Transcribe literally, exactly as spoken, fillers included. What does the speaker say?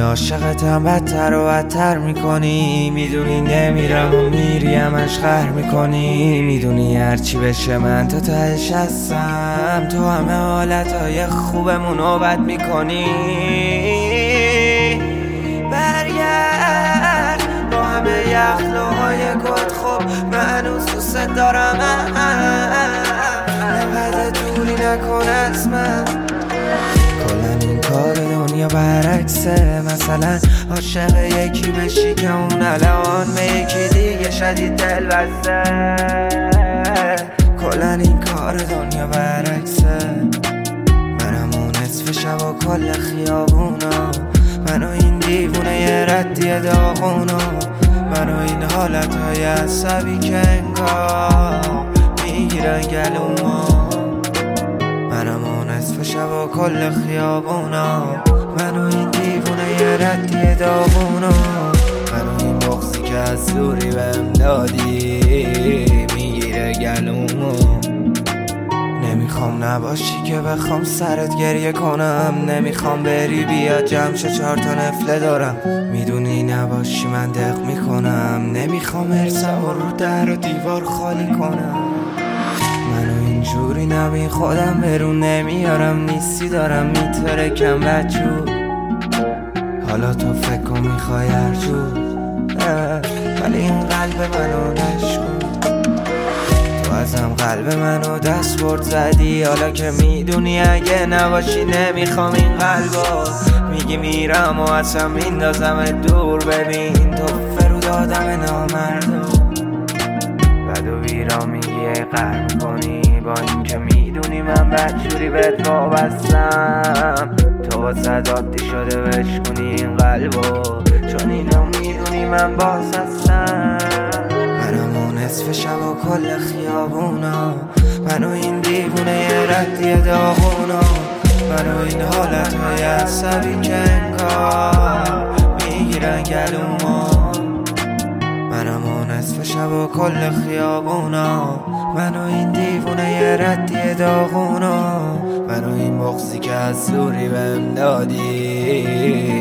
عاشقتم بدتر و بدتر میکنی، میدونی نمیرم و میری همش قهر میکنی، میدونی هرچی بشه من تا تهش هستم، تو همه حالتهای خوبمونو بد میکنی. برگرد با همه یخلوهای گد، خب من هنوز دوست دارم، انقدر دوری نکن از من. کلن این کار دنیا برعکسه، مثلا عاشق یکی بشی که اون الان به یکی دیگه شدید دل بسته. کلن این کار دنیا برعکسه، منم اون نصف شب و کل خیابونا، منو این دیوونه یه ردی داغونا، منو این حالتهای عصبی که انگار میگیرن گلوما، منم اون نصف شب و کل خیابونا، منو این دیوونه یه ردی داغونا، منو این بغضی که از دوری بهم دادی میگیره گلومو. نمیخوام نباشی که بخوام سرت گریه کنم، نمیخوام بری بیا جمع شه چهار تا نفله دارم، میدونی نباشی من دق میکنم، نمیخوام ارسم و رو در و دیوار خالی کنم. منو اینجوری نبین خودم برون نمیارم، نیستی دارم میترکم بدجور، حالا تو فکر کن میخوای هرجور، ولی این قلب منو نشکن. تو ازم قلب منو دست برد زدی، حالا که میدونی اگه نباشی نمیخوام این قلبو، میگی میرم و اصلا میندازم دور، ببین تو فرود آدم نامردو، بد و بیرا میگی ای قهر میکنی، با این که میدونی من بدجوری بهت وابستم، تو واسه عادی شده بشکنی این قلبو، چون اینو میدونی من باز هستم، منم اون نصف شب و کل خیابونا، منو این دیوونه یه ردی داغونا، منو این حالتهای عصبی که انگار میگیرن گلوما، منم اون نصف شب و کل خیابونا، منو این دیوونه یه ردی داغونا، منو این بغضی که از دوری بهم دادی